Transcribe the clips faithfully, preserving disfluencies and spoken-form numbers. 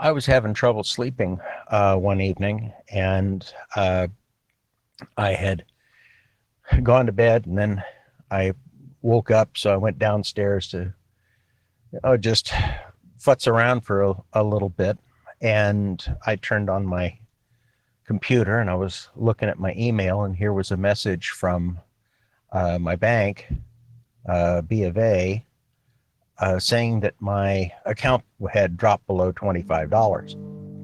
I was having trouble sleeping uh, one evening, and uh, I had gone to bed, and then I woke up, so I went downstairs to oh, just futz around for a, a little bit, and I turned on my computer, and I was looking at my email, and here was a message from uh, my bank, uh, B of A, uh, saying that my account had dropped below twenty-five dollars.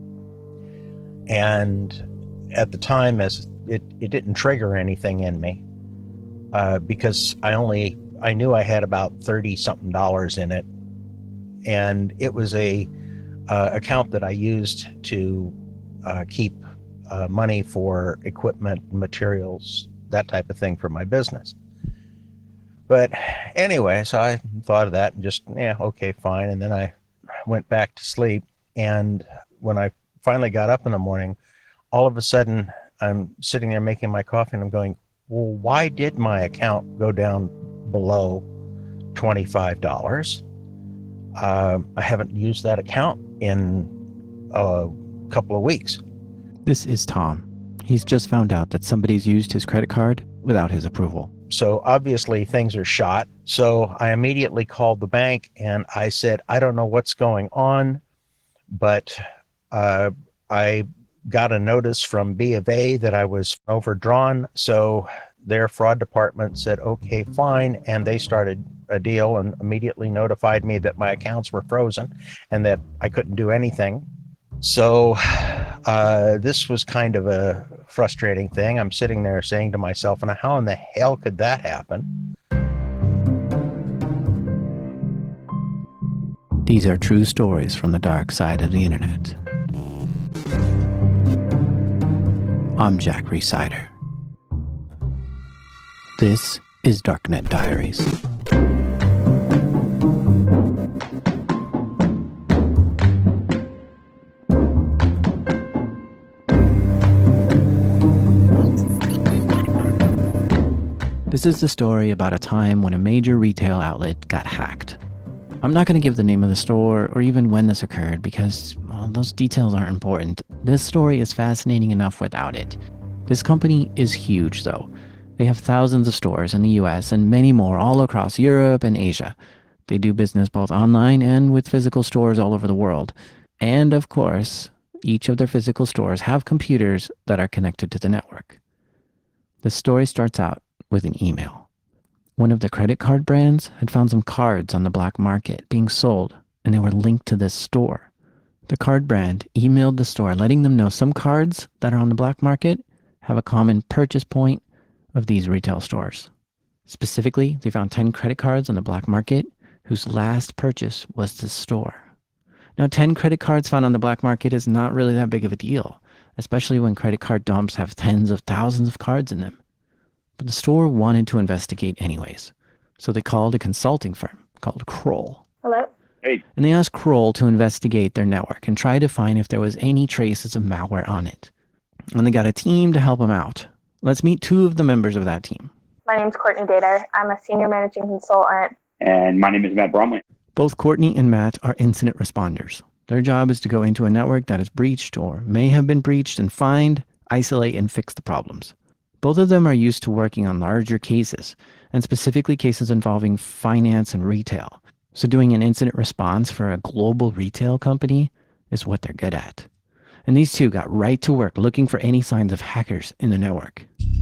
And at the time, as it, it didn't trigger anything in me, uh, because I only, I knew I had about thirty something dollars in it. And it was a uh, account that I used to uh, keep uh, money for equipment, materials, that type of thing for my business. But anyway, so I thought of that and just, yeah, okay, fine. And then I went back to sleep. And when I finally got up in the morning, all of a sudden I'm sitting there making my coffee and I'm going, well, why did my account go down below twenty-five dollars? Uh, I haven't used that account in a couple of weeks. This is Tom. He's just found out that somebody's used his credit card without his approval. So obviously things are shot. So I immediately called the bank and I said, I don't know what's going on, but uh, I got a notice from B of A that I was overdrawn. So their fraud department said, okay, fine. And they started a deal and immediately notified me that my accounts were frozen and that I couldn't do anything. So uh, this was kind of a frustrating thing. I'm sitting there saying to myself, and how in the hell could that happen? These are true stories from the dark side of the internet. I'm Jack Rhysider. This is Darknet Diaries. This is the story about a time when a major retail outlet got hacked. I'm not going to give the name of the store or even when this occurred because, well, those details aren't important. This story is fascinating enough without it. This company is huge, though. They have thousands of stores in the U S and many more all across Europe and Asia. They do business both online and with physical stores all over the world. And of course, each of their physical stores have computers that are connected to the network. The story starts out with an email. One of the credit card brands had found some cards on the black market being sold, and they were linked to this store. The card brand emailed the store letting them know some cards that are on the black market have a common purchase point of these retail stores. Specifically, they found ten credit cards on the black market whose last purchase was this store. Now, ten credit cards found on the black market is not really that big of a deal, especially when credit card dumps have tens of thousands of cards in them. But the store wanted to investigate anyways, so they called a consulting firm called Kroll. Hello? Hey. And they asked Kroll to investigate their network and try to find if there was any traces of malware on it. And they got a team to help them out. Let's meet two of the members of that team. My name's Courtney Dater. I'm a senior managing consultant. And my name is Matt Bromley. Both Courtney and Matt are incident responders. Their job is to go into a network that is breached or may have been breached and find, isolate, and fix the problems. Both of them are used to working on larger cases, and specifically cases involving finance and retail. So doing an incident response for a global retail company is what they're good at. And these two got right to work looking for any signs of hackers in the network.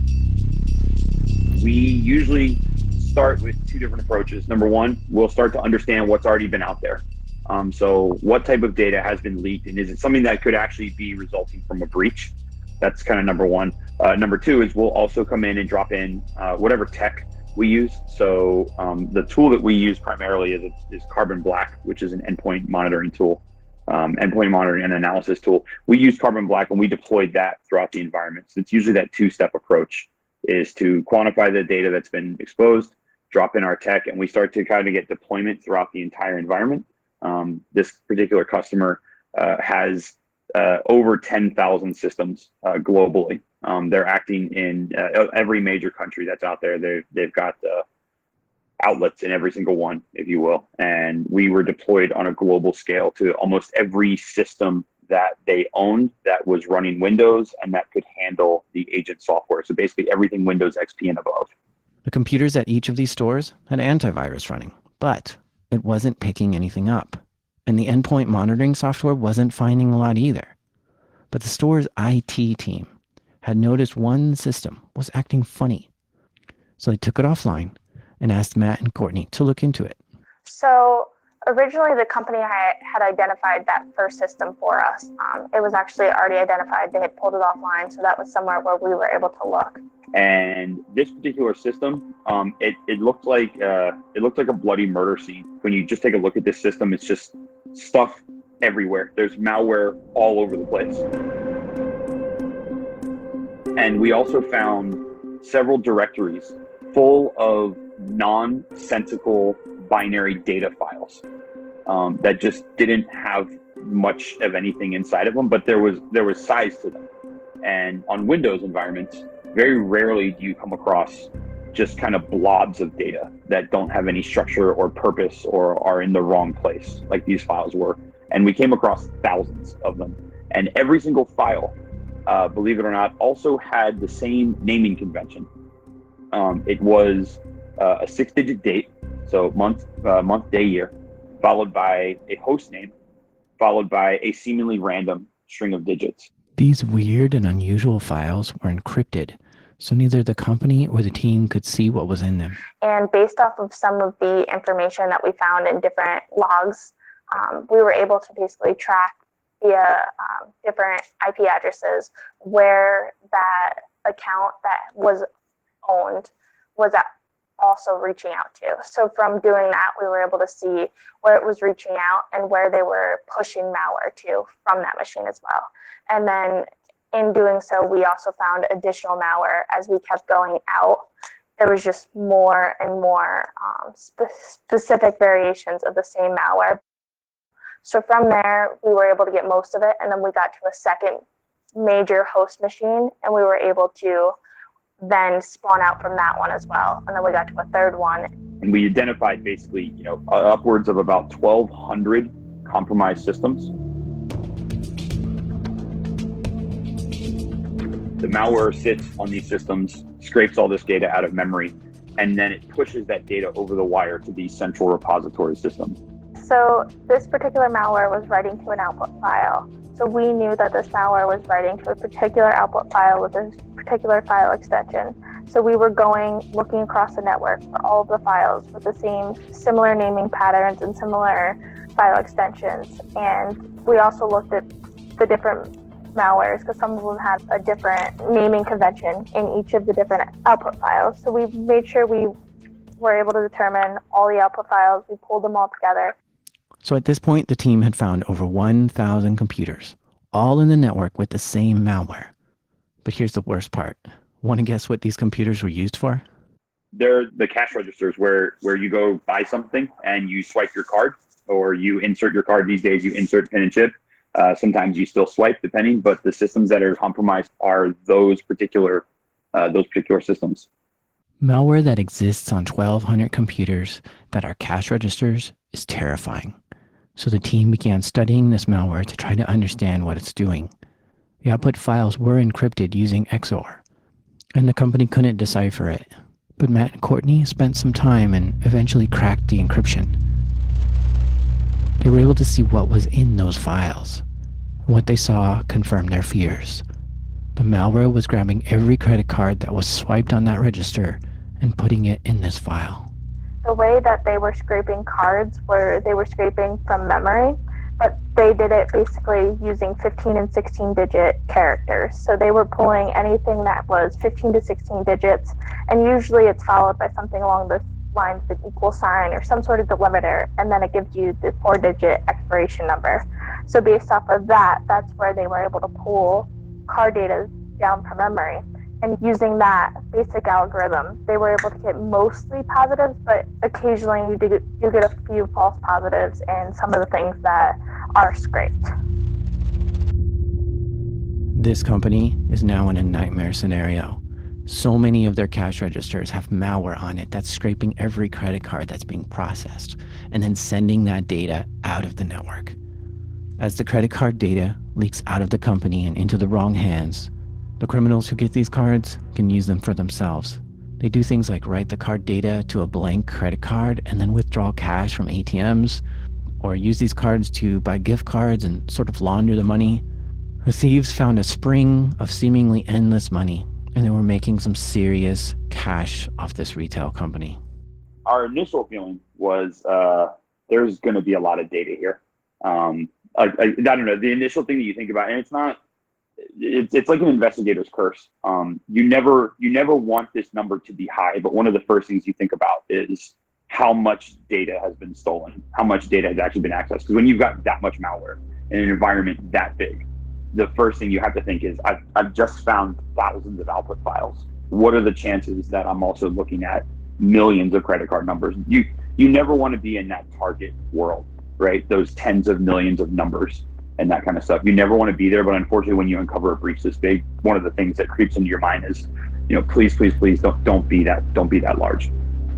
We usually start with two different approaches. Number one, we'll start to understand what's already been out there. Um, so what type of data has been leaked, and is it something that could actually be resulting from a breach? That's kind of number one. Uh, number two is we'll also come in and drop in uh, whatever tech we use. So um, the tool that we use primarily is, is Carbon Black, which is an endpoint monitoring tool, um, endpoint monitoring and analysis tool. We use Carbon Black and we deployed that throughout the environment. So it's usually that two-step approach is to quantify the data that's been exposed, drop in our tech, and we start to kind of get deployment throughout the entire environment. Um, this particular customer uh, has uh, over ten thousand systems uh, globally. Um, they're acting in uh, every major country that's out there. They've, they've got uh, outlets in every single one, if you will. And we were deployed on a global scale to almost every system that they owned that was running Windows and that could handle the agent software. So basically everything Windows X P and above. The computers at each of these stores had antivirus running, but it wasn't picking anything up. And the endpoint monitoring software wasn't finding a lot either. But the store's I T team had noticed one system was acting funny. So they took it offline and asked Matt and Courtney to look into it. So originally the company had, had identified that first system for us. Um, it was actually already identified. They had pulled it offline, so that was somewhere where we were able to look. And this particular system, um, it, it looked like uh, it looked like a bloody murder scene. When you just take a look at this system, it's just stuff everywhere. There's malware all over the place. And we also found several directories full of nonsensical binary data files um, that just didn't have much of anything inside of them, but there was there was size to them. And on Windows environments, very rarely do you come across just kind of blobs of data that don't have any structure or purpose or are in the wrong place, like these files were. And we came across thousands of them. And every single file, uh, believe it or not, also had the same naming convention. Um, it was uh, a six-digit date, so month, uh, month, day, year, followed by a host name, followed by a seemingly random string of digits. These weird and unusual files were encrypted, so neither the company or the team could see what was in them. And based off of some of the information that we found in different logs, um, we were able to basically track via um, different I P addresses where that account that was owned was at also reaching out to. So from doing that, we were able to see where it was reaching out and where they were pushing malware to from that machine as well. And then in doing so, we also found additional malware as we kept going out. There was just more and more um, spe- specific variations of the same malware. So from there, we were able to get most of it. And then we got to a second major host machine, and we were able to then spawn out from that one as well. And then we got to a third one. And we identified basically, you know, upwards of about twelve hundred compromised systems. The malware sits on these systems, scrapes all this data out of memory, and then it pushes that data over the wire to these central repository systems. So this particular malware was writing to an output file. So we knew that this malware was writing to a particular output file with a particular file extension. So we were going, looking across the network for all of the files with the same similar naming patterns and similar file extensions. And we also looked at the different malwares because some of them had a different naming convention in each of the different output files. So we made sure we were able to determine all the output files. We pulled them all together. So at this point, the team had found over one thousand computers, all in the network with the same malware. But here's the worst part. Want to guess what these computers were used for? They're the cash registers where, where you go buy something and you swipe your card, or you insert your card. These days, you insert pin and chip. Uh, sometimes you still swipe, depending, but the systems that are compromised are those particular uh, those particular systems. Malware that exists on twelve hundred computers that are cash registers is terrifying. So the team began studying this malware to try to understand what it's doing. The output files were encrypted using X O R, and the company couldn't decipher it. But Matt and Courtney spent some time and eventually cracked the encryption. They were able to see what was in those files. What they saw confirmed their fears. The malware was grabbing every credit card that was swiped on that register and putting it in this file. The way that they were scraping cards were they were scraping from memory, but they did it basically using fifteen and sixteen digit characters. So they were pulling anything that was fifteen to sixteen digits, and usually it's followed by something along the lines of an equal sign or some sort of delimiter, and then it gives you the four digit expiration number. So based off of that, that's where they were able to pull card data down from memory. And using that basic algorithm, they were able to get mostly positives, but occasionally you do, you get a few false positives and some of the things that are scraped. This company is now in a nightmare scenario. So many of their cash registers have malware on it that's scraping every credit card that's being processed and then sending that data out of the network. As the credit card data leaks out of the company and into the wrong hands, the criminals who get these cards can use them for themselves. They do things like write the card data to a blank credit card and then withdraw cash from A T Ms, or use these cards to buy gift cards and sort of launder the money. The thieves found a spring of seemingly endless money, and they were making some serious cash off this retail company. Our initial feeling was uh, there's going to be a lot of data here. Um, I, I, I don't know, the initial thing that you think about, and it's not, it's, it's like an investigator's curse. Um, you never, you never want this number to be high, but one of the first things you think about is how much data has been stolen, how much data has actually been accessed. Because when you've got that much malware in an environment that big, the first thing you have to think is, I've, I've just found thousands of output files. What are the chances that I'm also looking at millions of credit card numbers? You, you never want to be in that target world, right? Those tens of millions of numbers and that kind of stuff. You never want to be there, but unfortunately, when you uncover a breach this big, one of the things that creeps into your mind is, you know, please, please, please don't, don't be that, don't be that large.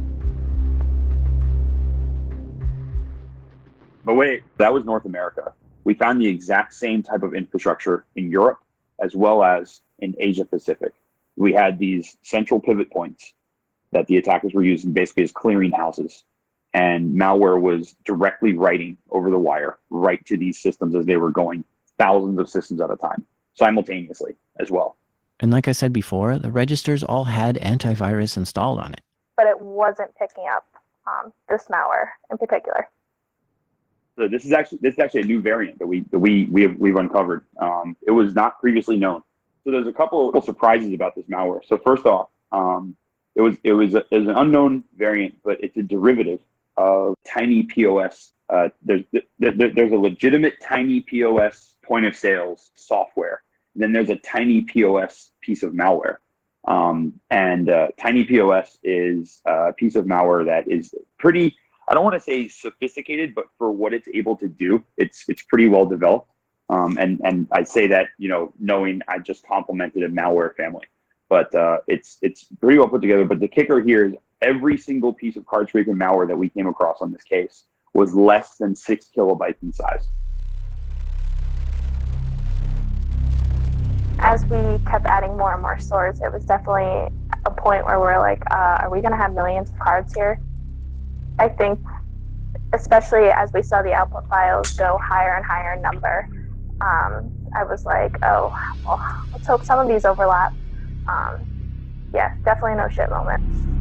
But wait, that was North America. We found the exact same type of infrastructure in Europe as well as in Asia Pacific. We had these central pivot points that the attackers were using basically as clearinghouses, and malware was directly writing over the wire right to these systems as they were going, thousands of systems at a time, simultaneously as well. And like I said before, the registers all had antivirus installed on it. But it wasn't picking up um, this malware in particular. So this is actually this is actually a new variant that we that we we have we've uncovered. Um, it was not previously known. So there's a couple of surprises about this malware. So first off, um, it was it was, a, it was an unknown variant, but it's a derivative of Tiny P O S. Uh, there's there, there's a legitimate Tiny P O S point of sales software. And then there's a Tiny P O S piece of malware. Um, and uh, Tiny P O S is a piece of malware that is pretty, I don't want to say sophisticated, but for what it's able to do, it's it's pretty well developed. Um, and and I say that, you know, knowing I just complimented a malware family, but uh, it's it's pretty well put together. But the kicker here is every single piece of card scraping malware that we came across on this case was less than six kilobytes in size. As we kept adding more and more stores, it was definitely a point where we're like, uh, are we going to have millions of cards here? I think, especially as we saw the output files go higher and higher in number, um, I was like, oh, well, let's hope some of these overlap. Um, yeah, definitely no shit moment.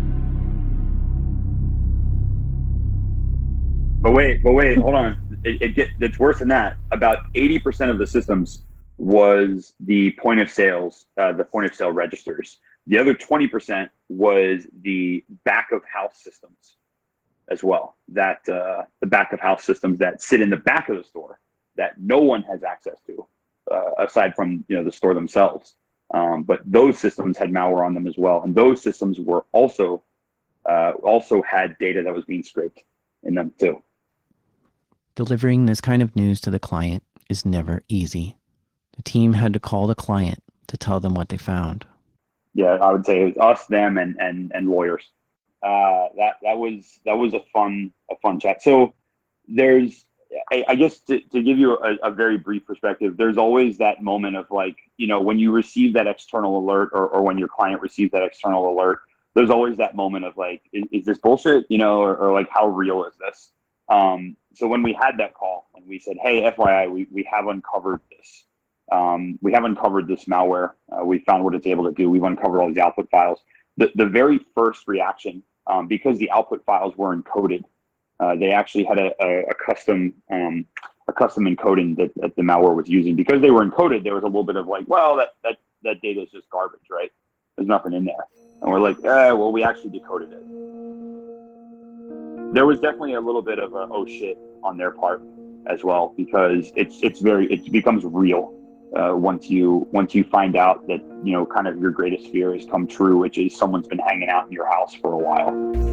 But wait, but wait, hold on. It, it get, it's worse than that. About eighty percent of the systems was the point of sales, uh, the point of sale registers. The other twenty percent was the back of house systems as well. That uh, the back of house systems that sit in the back of the store that no one has access to, uh, aside from, you know, the store themselves. Um, but those systems had malware on them as well, and those systems were also uh, also had data that was being scraped in them too. Delivering this kind of news to the client is never easy. The team had to call the client to tell them what they found. Yeah, I would say it was us, them, and and and lawyers. Uh, that that was that was a fun a fun chat. So there's, I, I guess to, to give you a, a very brief perspective, there's always that moment of like, you know, when you receive that external alert, or, or when your client receives that external alert, there's always that moment of like, is, is this bullshit, you know, or, or like, how real is this? Um, so when we had that call and we said, hey, F Y I, we, we have uncovered this. Um, we have uncovered this malware. Uh, we found what it's able to do. We've uncovered all these output files. The, the very first reaction, um, because the output files were encoded, uh, they actually had a, a, a custom um, a custom encoding that, that the malware was using. Because they were encoded, there was a little bit of like, well, that that that data is just garbage, right? There's nothing in there. And we're like, eh, well, we actually decoded it. There was definitely a little bit of a oh shit on their part as well, because it's it's very it becomes real. Uh, once you once you find out that, you know, kind of your greatest fear has come true, which is someone's been hanging out in your house for a while.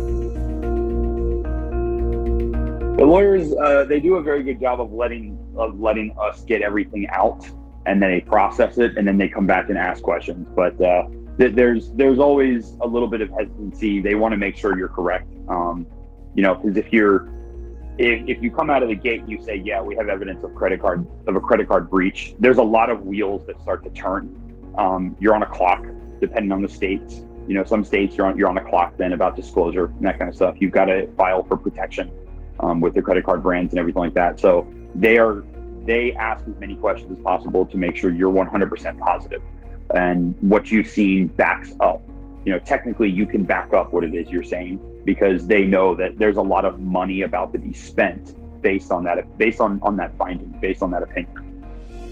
The lawyers, uh, they do a very good job of letting of letting us get everything out, and then they process it, and then they come back and ask questions. But uh, th- there's there's always a little bit of hesitancy. They want to make sure you're correct. Um, you know, because if you're if, if you come out of the gate and you say, yeah, we have evidence of credit card of a credit card breach, there's a lot of wheels that start to turn. Um, you're on a clock, depending on the states. You know, some states you're on you're on a clock then about disclosure and that kind of stuff. You've got to file for protection um, with the credit card brands and everything like that. So they are they ask as many questions as possible to make sure you're one hundred percent positive and what you've seen backs up. You know, technically you can back up what it is you're saying because they know that there's a lot of money about to be spent based on that based on on that finding, based on that opinion.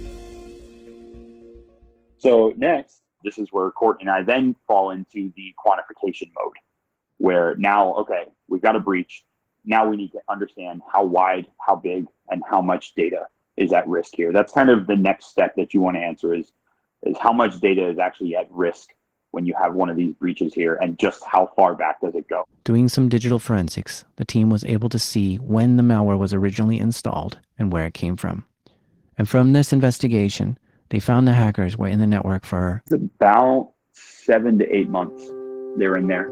So next, this is where Court and I then fall into the quantification mode, where now, okay, we've got a breach. Now we need to understand how wide, how big, and how much data is at risk here. That's kind of the next step that you want to answer is, is how much data is actually at risk when you have one of these breaches here, and just how far back does it go? Doing some digital forensics, the team was able to see when the malware was originally installed and where it came from. And from this investigation, they found the hackers were in the network for It's about seven to eight months they were in there.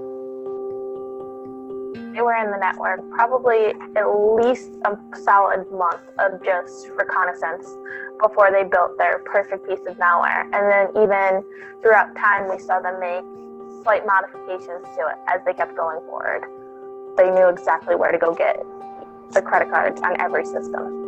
They were in the network probably at least a solid month of just reconnaissance before they built their perfect piece of malware. And then even throughout time, we saw them make slight modifications to it as they kept going forward. They knew exactly where to go get the credit cards on every system.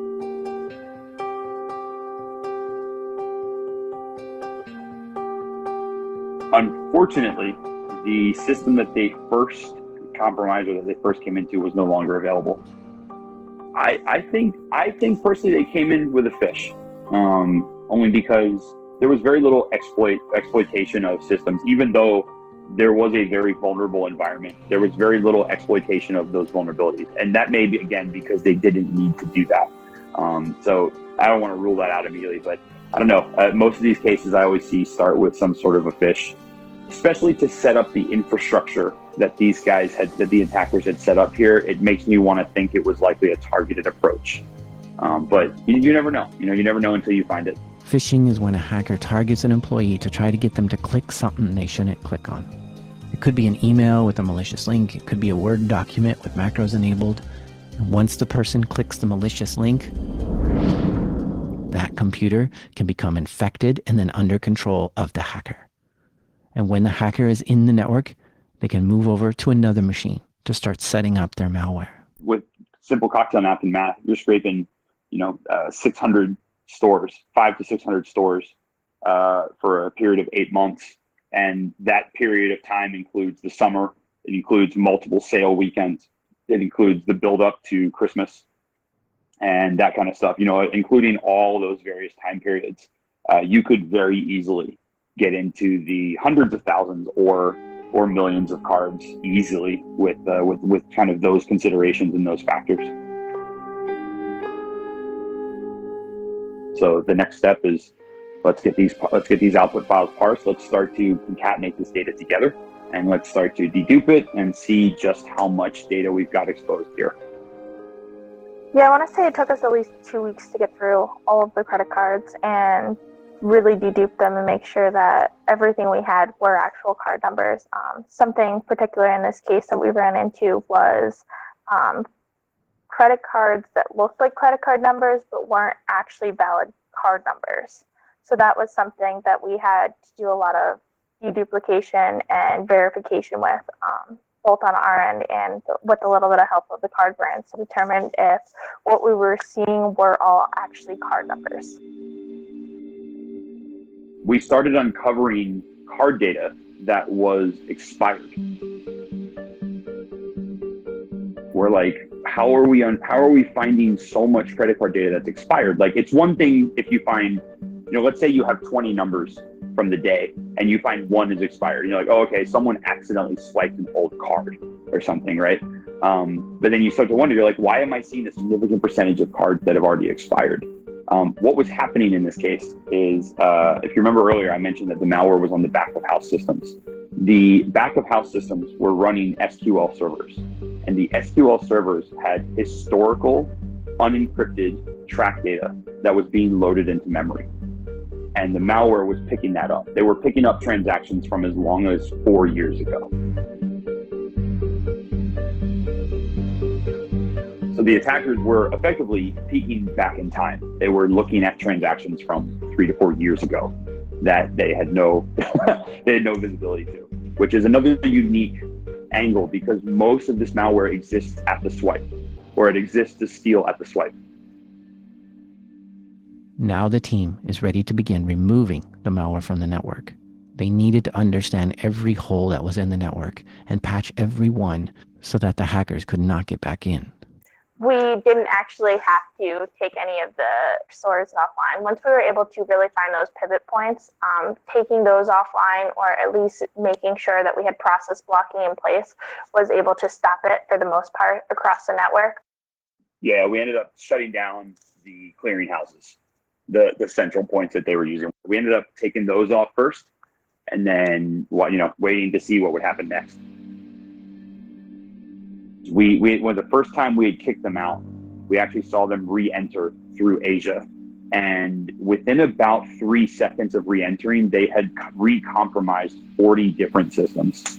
Unfortunately, the system that they first compromised or that they first came into was no longer available. I, I think I think personally they came in with a fish, um, only because there was very little exploit exploitation of systems. Even though there was a very vulnerable environment, there was very little exploitation of those vulnerabilities, and that may be again because they didn't need to do that. Um, so I don't want to rule that out immediately, but I don't know. Uh, most of these cases I always see start with some sort of a fish, especially to set up the infrastructure that these guys had, that the attackers had set up here. It makes me want to think it was likely a targeted approach. Um, but you, you never know. You know, you never know until you find it. phishing is when a hacker targets an employee to try to get them to click something they shouldn't click on. It could be an email with a malicious link. It could be a Word document with macros enabled. And once the person clicks the malicious link, that computer can become infected and then under control of the hacker. And when the hacker is in the network, they can move over to another machine to start setting up their malware. With simple cocktail napkin math, you're scraping, you know, uh, six hundred stores, five to six hundred stores uh, for a period of eight months. And that period of time includes the summer. It includes multiple sale weekends. It includes the build up to Christmas and that kind of stuff, you know, including all those various time periods. Uh, you could very easily get into the hundreds of thousands or or millions of cards easily with uh, with with kind of those considerations and those factors. So the next step is let's get these let's get these output files parsed. Let's start to concatenate this data together, and let's start to dedupe it and see just how much data we've got exposed here. Yeah, I want to say it took us at least two weeks to get through all of the credit cards and really dedupe them and make sure that everything we had were actual card numbers. Um, something particular in this case that we ran into was um, credit cards that looked like credit card numbers but weren't actually valid card numbers. So that was something that we had to do a lot of deduplication and verification with, um, both on our end and with a little bit of help of the card brands to determine if what we were seeing were all actually card numbers. We started uncovering card data that was expired. We're like, how are we on? How are we finding so much credit card data that's expired? Like, it's one thing if you find, you know, let's say you have twenty numbers from the day and you find one is expired. You're like, oh, okay, someone accidentally swiped an old card or something, right? Um, but then you start to wonder, you're like, why am I seeing a significant percentage of cards that have already expired? Um, what was happening in this case is, uh, if you remember earlier, I mentioned that the malware was on the back of house systems. The back of house systems were running S Q L servers, and the S Q L servers had historical, unencrypted track data that was being loaded into memory. And the malware was picking that up. They were picking up transactions from as long as four years ago. So the attackers were effectively peeking back in time. They were looking at transactions from three to four years ago that they had no they had no visibility to, which is another unique angle because most of this malware exists at the swipe, or it exists to steal at the swipe. Now the team is ready to begin removing the malware from the network. They needed to understand every hole that was in the network and patch every one so that the hackers could not get back in. We didn't actually have to take any of the stores offline. Once we were able to really find those pivot points, um, taking those offline or at least making sure that we had process blocking in place was able to stop it for the most part across the network. Yeah, we ended up shutting down the clearinghouses, the the central points that they were using. We ended up taking those off first and then you know waiting to see what would happen next. We, we when the first time we had kicked them out, we actually saw them re-enter through Asia. And within about three seconds of re-entering, they had re-compromised forty different systems.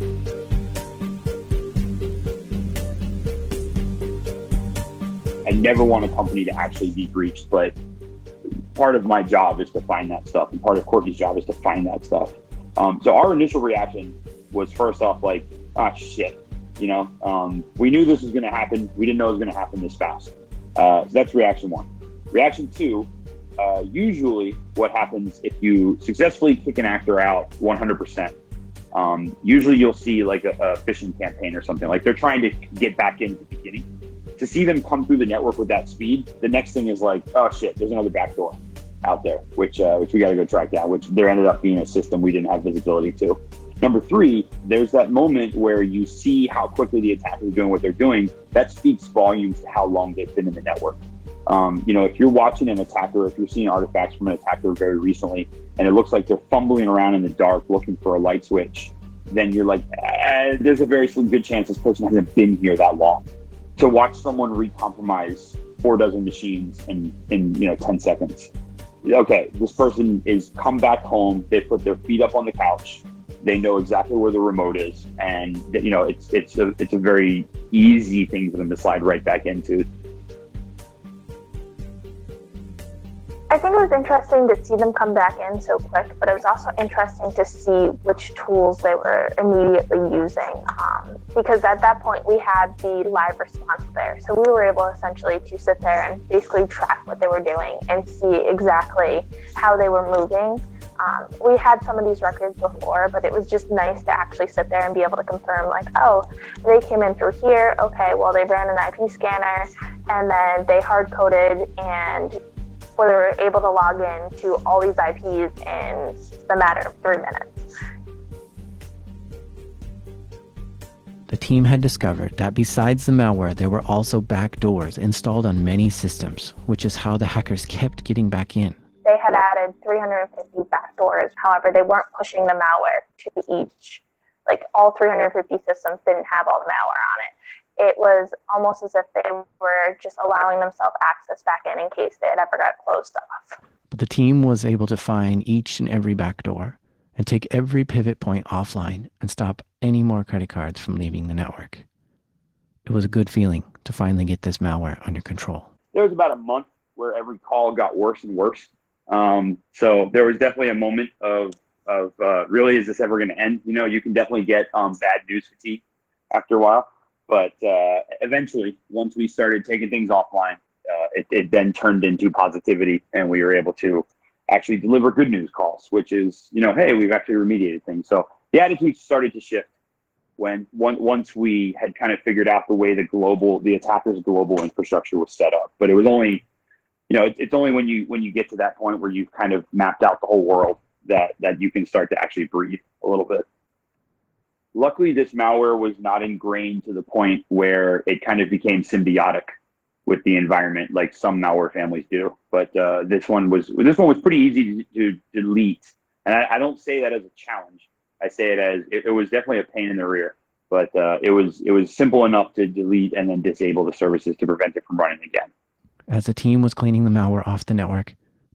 I never want a company to actually be breached, but part of my job is to find that stuff, and part of Courtney's job is to find that stuff. Um, so our initial reaction was first off like, ah, shit. You know, um, we knew this was going to happen. We didn't know it was going to happen this fast. Uh, so that's reaction one. Reaction two, uh, usually what happens if you successfully kick an actor out one hundred percent, um, usually you'll see like a, a phishing campaign or something. Like they're trying to get back in at the beginning. To see them come through the network with that speed, the next thing is like, oh shit, there's another backdoor out there, which uh, which we got to go track down, which there ended up being a system we didn't have visibility to. Number three, there's that moment where you see how quickly the attackers are doing what they're doing. That speaks volumes to how long they've been in the network. Um, you know, if you're watching an attacker, if you're seeing artifacts from an attacker very recently, and it looks like they're fumbling around in the dark looking for a light switch, then you're like, eh, there's a very slim good chance this person hasn't been here that long. To watch someone recompromise four dozen machines in, in you know, ten seconds. Okay, this person is come back home, they put their feet up on the couch, they know exactly where the remote is, and you know it's it's a it's a very easy thing for them to slide right back into. I think it was interesting to see them come back in so quick, but it was also interesting to see which tools they were immediately using. Um, because at that point we had the live response there. So we were able essentially to sit there and basically track what they were doing and see exactly how they were moving. Um, we had some of these records before, but it was just nice to actually sit there and be able to confirm like, oh, they came in through here. Okay, well, they ran an I P scanner and then they hard coded and were able to log in to all these I Ps in a matter of three minutes. The team had discovered that besides the malware, there were also backdoors installed on many systems, which is how the hackers kept getting back in. They had added three hundred fifty backdoors. However, they weren't pushing the malware to each, like all three hundred fifty systems didn't have all the malware on it. It was almost as if they were just allowing themselves access back in in case they had ever got closed off. But the team was able to find each and every backdoor and take every pivot point offline and stop any more credit cards from leaving the network. It was a good feeling to finally get this malware under control. There was about a month where every call got worse and worse. Um, so there was definitely a moment of, of uh, really, is this ever going to end? You know, you can definitely get um, bad news fatigue after a while. But uh, eventually, once we started taking things offline, uh, it, it then turned into positivity, and we were able to actually deliver good news calls, which is, you know, hey, we've actually remediated things. So the attitude started to shift when one, once we had kind of figured out the way the global, the attackers' global infrastructure was set up. But it was only, you know, it, it's only when you when you get to that point where you've kind of mapped out the whole world that that you can start to actually breathe a little bit. Luckily, this malware was not ingrained to the point where it kind of became symbiotic with the environment, like some malware families do. But uh, this one was this one was pretty easy to, to delete, and I, I don't say that as a challenge. I say it as it, it was definitely a pain in the rear, but uh, it was it was simple enough to delete and then disable the services to prevent it from running again. As the team was cleaning the malware off the network,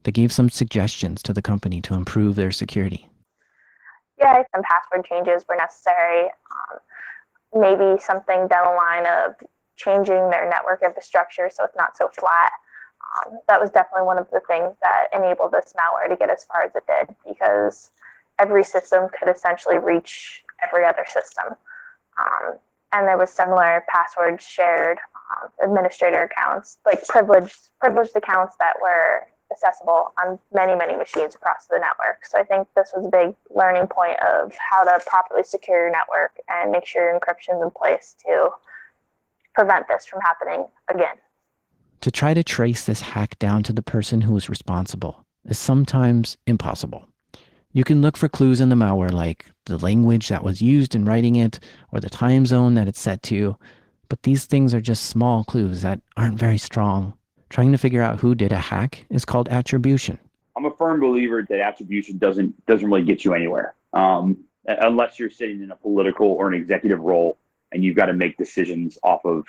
They gave some suggestions to the company to improve their security. Yeah, some password changes were necessary. Um, maybe something down the line of changing their network infrastructure so it's not so flat. Um, that was definitely one of the things that enabled this malware to get as far as it did, because every system could essentially reach every other system. Um, and there was similar passwords shared, um, administrator accounts, like privileged privileged accounts that were accessible on many, many machines across the network. So I think this was a big learning point of how to properly secure your network and make sure your encryption is in place to prevent this from happening again. To try to trace this hack down to the person who was responsible is sometimes impossible. You can look for clues in the malware like the language that was used in writing it or the time zone that it's set to, but these things are just small clues that aren't very strong. Trying to figure out who did a hack is called attribution. I'm a firm believer that attribution doesn't doesn't really get you anywhere, um, unless you're sitting in a political or an executive role and you've got to make decisions off of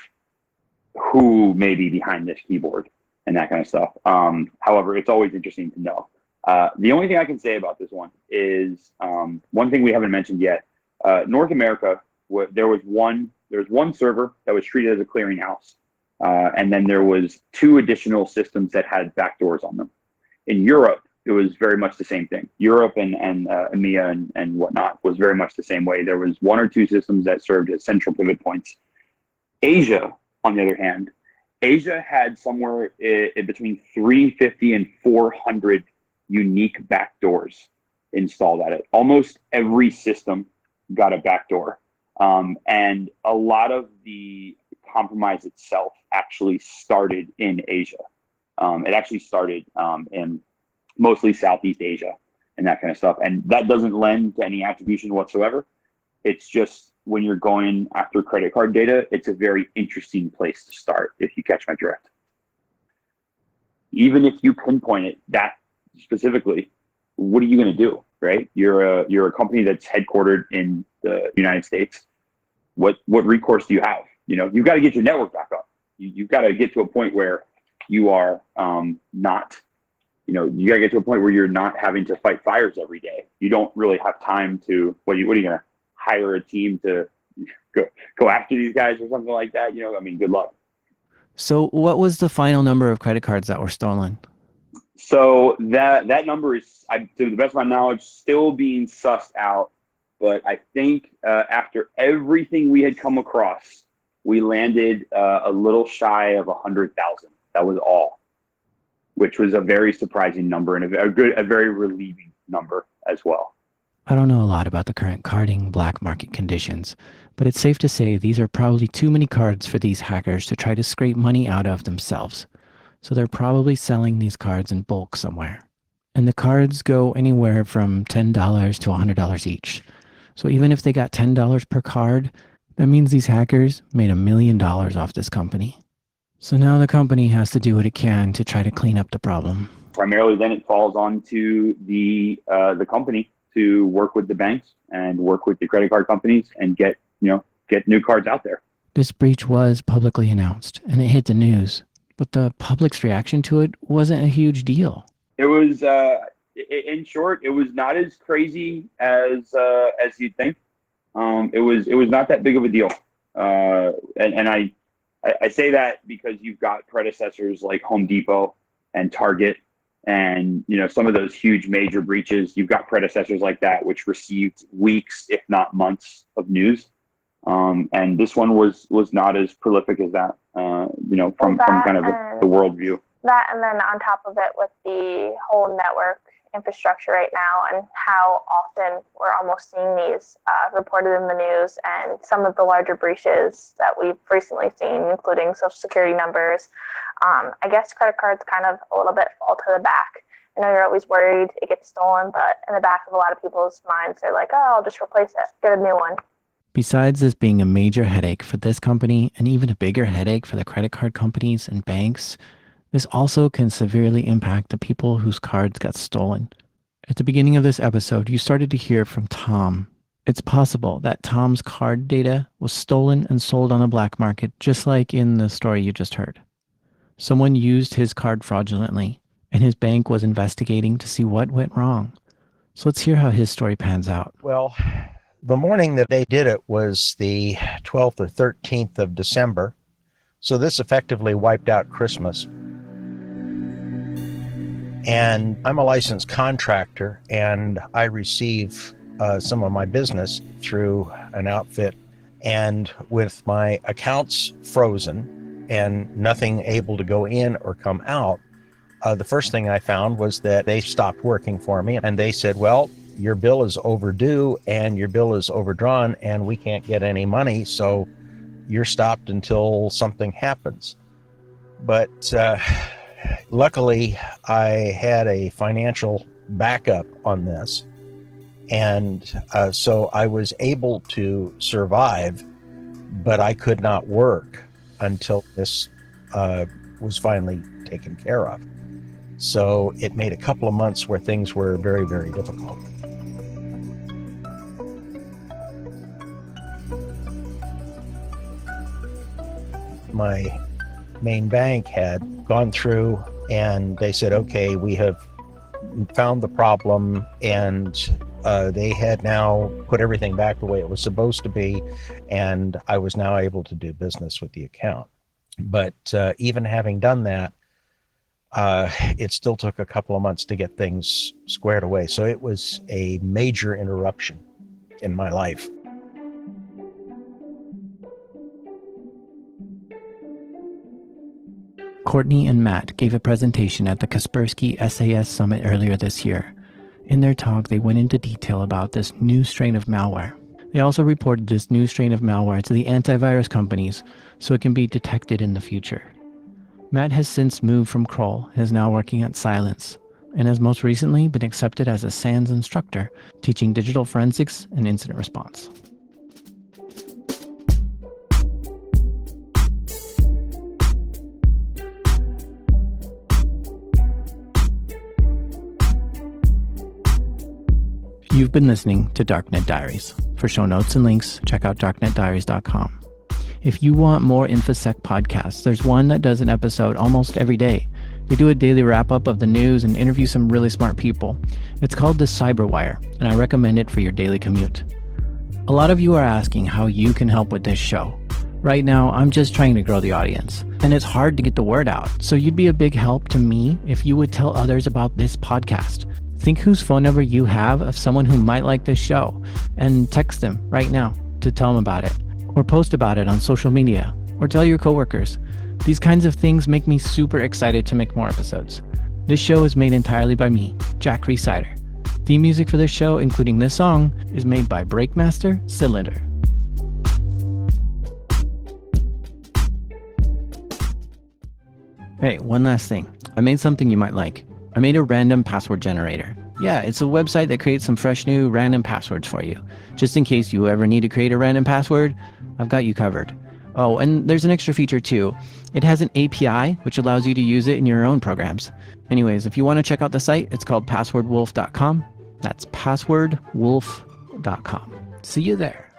who may be behind this keyboard and that kind of stuff. Um, however, it's always interesting to know. Uh, the only thing I can say about this one is um, one thing we haven't mentioned yet. Uh, North America, wh- there was one there was one server that was treated as a clearinghouse. Uh, and then there was two additional systems that had backdoors on them. In Europe, it was very much the same thing. Europe and, and uh, EMEA and, and whatnot was very much the same way. There was one or two systems that served as central pivot points. Asia, on the other hand, Asia had somewhere in, in between three hundred fifty and four hundred unique backdoors installed at it. Almost every system got a backdoor. Um, and a lot of the compromise itself actually started in Asia. Um, it actually started um, in mostly Southeast Asia and that kind of stuff. And that doesn't lend to any attribution whatsoever. It's just when you're going after credit card data, it's a very interesting place to start, if you catch my drift. Even if you pinpoint it that specifically, what are you going to do, right? You're a, you're a company that's headquartered in the United States. What, what recourse do you have? You know, you've got to get your network back up. You, you've got to get to a point where you are um, not, you know, you got to get to a point where you're not having to fight fires every day. You don't really have time to, what are you, what are you going to hire a team to go, go after these guys or something like that? You know, I mean, good luck. So what was the final number of credit cards that were stolen? So that, that number is, I, to the best of my knowledge, still being sussed out. But I think uh, after everything we had come across, we landed uh, a little shy of one hundred thousand. That was all, which was a very surprising number and a, a good, a very relieving number as well. I don't know a lot about the current carding black market conditions, but it's safe to say these are probably too many cards for these hackers to try to scrape money out of themselves. So they're probably selling these cards in bulk somewhere. And the cards go anywhere from ten dollars to one hundred dollars each. So even if they got ten dollars per card, that means these hackers made a million dollars off this company. So now the company has to do what it can to try to clean up the problem. Primarily then it falls onto the uh, the company to work with the banks and work with the credit card companies and get, you know, get new cards out there. This breach was publicly announced and it hit the news, but the public's reaction to it wasn't a huge deal. It was, uh, in short, it was not as crazy as uh, as you'd think. Um, it was it was not that big of a deal, uh, and and I, I I say that because you've got predecessors like Home Depot and Target, and you know some of those huge major breaches. You've got predecessors like that which received weeks, if not months, of news. Um, and this one was was not as prolific as that. Uh, you know, from that, from kind of the, the worldview. That, and then on top of it with the whole network infrastructure right now and how often we're almost seeing these uh, reported in the news, and some of the larger breaches that we've recently seen, including social security numbers. Um, I guess credit cards kind of a little bit fall to the back. I know you're always worried it gets stolen, but in the back of a lot of people's minds, they're like, oh, I'll just replace it, get a new one. Besides this being a major headache for this company and even a bigger headache for the credit card companies and banks, this also can severely impact the people whose cards got stolen. At the beginning of this episode, you started to hear from Tom. It's possible that Tom's card data was stolen and sold on the black market, just like in the story you just heard. Someone used his card fraudulently, and his bank was investigating to see what went wrong. So let's hear how his story pans out. Well, the morning that they did it was the twelfth or thirteenth of December. So this effectively wiped out Christmas. And I'm a licensed contractor, and I receive uh, some of my business through an outfit. And with my accounts frozen and nothing able to go in or come out, uh, the first thing I found was that they stopped working for me. And they said, well, your bill is overdue and your bill is overdrawn and we can't get any money. So you're stopped until something happens. But uh, luckily, I had a financial backup on this. And uh, so I was able to survive, but I could not work until this uh, was finally taken care of. So it made a couple of months where things were very, very difficult. My main bank had gone through and they said, okay, we have found the problem, and uh, they had now put everything back the way it was supposed to be, and I was now able to do business with the account. But uh, even having done that, uh, it still took a couple of months to get things squared away. So it was a major interruption in my life. Courtney and Matt gave a presentation at the Kaspersky S A S Summit earlier this year. In their talk, they went into detail about this new strain of malware. They also reported this new strain of malware to the antivirus companies so it can be detected in the future. Matt has since moved from Kroll and is now working at Cylance, and has most recently been accepted as a SANS instructor, teaching digital forensics and incident response. You've been listening to Darknet Diaries. For show notes and links, check out darknet diaries dot com. If you want more InfoSec podcasts, there's one that does an episode almost every day. They do a daily wrap-up of the news and interview some really smart people. It's called The Cyberwire, and I recommend it for your daily commute. A lot of you are asking how you can help with this show. Right now, I'm just trying to grow the audience, and it's hard to get the word out. So you'd be a big help to me if you would tell others about this podcast. Think whose phone number you have of someone who might like this show, and text them right now to tell them about it, or post about it on social media, or tell your coworkers. These kinds of things make me super excited to make more episodes. This show is made entirely by me, Jack Rhysider. Theme music for this show, including this song, is made by Breakmaster Cylinder. Hey, one last thing. I made something you might like. I made a random password generator. Yeah, it's a website that creates some fresh new random passwords for you. Just in case you ever need to create a random password, I've got you covered. Oh, and there's an extra feature too. It has an A P I, which allows you to use it in your own programs. Anyways, if you want to check out the site, it's called password wolf dot com. That's password wolf dot com. See you there.